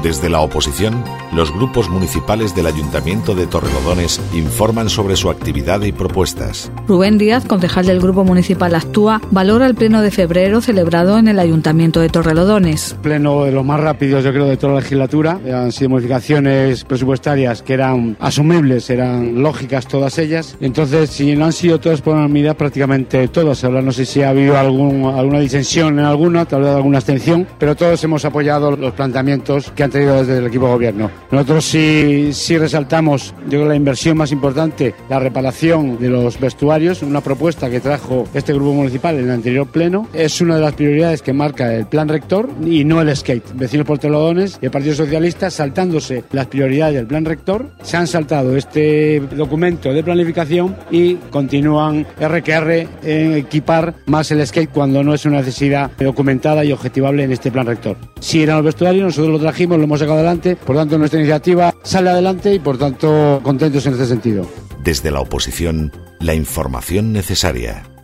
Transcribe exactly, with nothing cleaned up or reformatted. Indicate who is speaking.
Speaker 1: Desde la oposición, los grupos municipales del Ayuntamiento de Torrelodones informan sobre su actividad y propuestas.
Speaker 2: Rubén Díaz, concejal del Grupo Municipal Actúa, valora el pleno de febrero celebrado en el Ayuntamiento de Torrelodones.
Speaker 3: Pleno de los más rápidos, yo creo, de toda la legislatura. Han sido modificaciones presupuestarias que eran asumibles, eran lógicas todas ellas. Entonces, si no han sido todas por unanimidad, prácticamente todas. Ahora no sé si ha habido algún, alguna disensión en alguna, tal vez alguna abstención, pero todos hemos apoyado los planteamientos que han tenido desde el equipo de gobierno. Nosotros sí, sí resaltamos, yo creo, la inversión más importante, la reparación de los vestuarios, una propuesta que trajo este grupo municipal en el anterior pleno. Es una de las prioridades que marca el plan rector y no el skate. Vecinos por Torrelodones y el Partido Socialista, saltándose las prioridades del plan rector, se han saltado este documento de planificación y continúan R que R en equipar más el skate cuando no es una necesidad documentada y objetivable en este plan rector. Si eran los vestuarios, nosotros lo trajimos, lo hemos sacado adelante, por tanto nuestra iniciativa sale adelante y por tanto contentos en este sentido.
Speaker 1: Desde la oposición, la información necesaria.